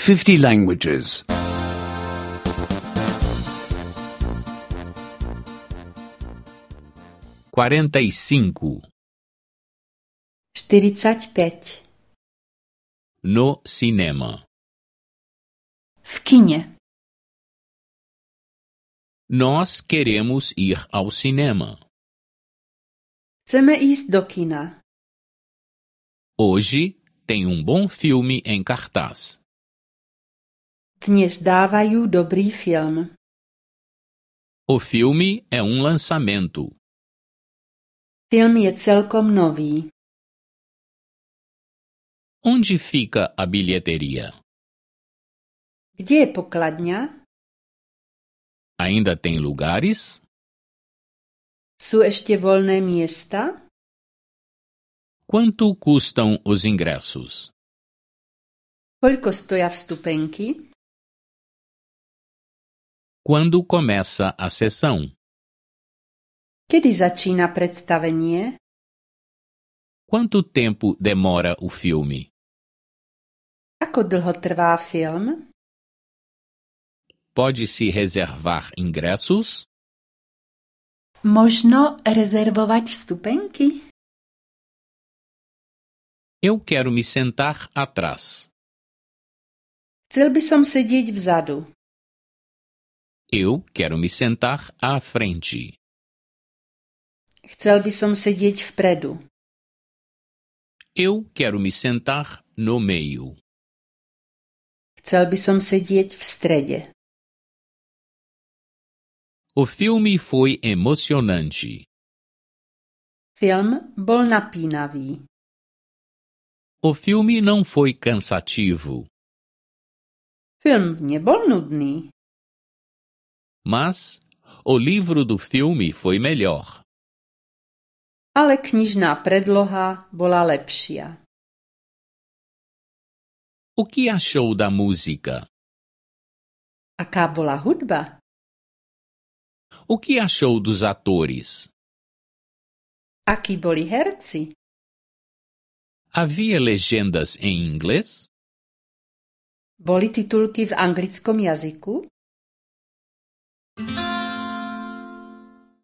50 languages. 45. 45. No cinema. V kině. Nós queremos ir ao cinema. Chceme ísť do kina. Hoje tem bom filme em cartaz. Dnes dávajú dobrý film. O filme é lançamento. Film je celkom nový. Onde fica a bilheteria? Kde je pokladňa? Ainda tem lugares? Sú ešte voľné miesta? Quanto custam os ingressos? Koľko stoja vstupenky? Quando começa a sessão? Kedy začína predstavenie? Quanto tempo demora o filme? Ako dlho trvá film? Pode-se reservar ingressos? Možno rezervovať vstupenky? Eu quero me sentar atrás. Chcel by som sedieť vzadu. Eu quero me sentar à frente. Chcel by som sedieť vpredu. Eu quero me sentar no meio. Chcel by som sedieť v strede. O filme foi emocionante. Film bol napínavý. O filme não foi cansativo. Film nebol nudný. Mas o livro do filme foi melhor. Ale knižná predloha bola lepšia. O que achou da música? Aká bola hudba? O que achou dos atores? Akí boli herci? Havia legendas em inglês? Boli titulky v anglickom jazyku?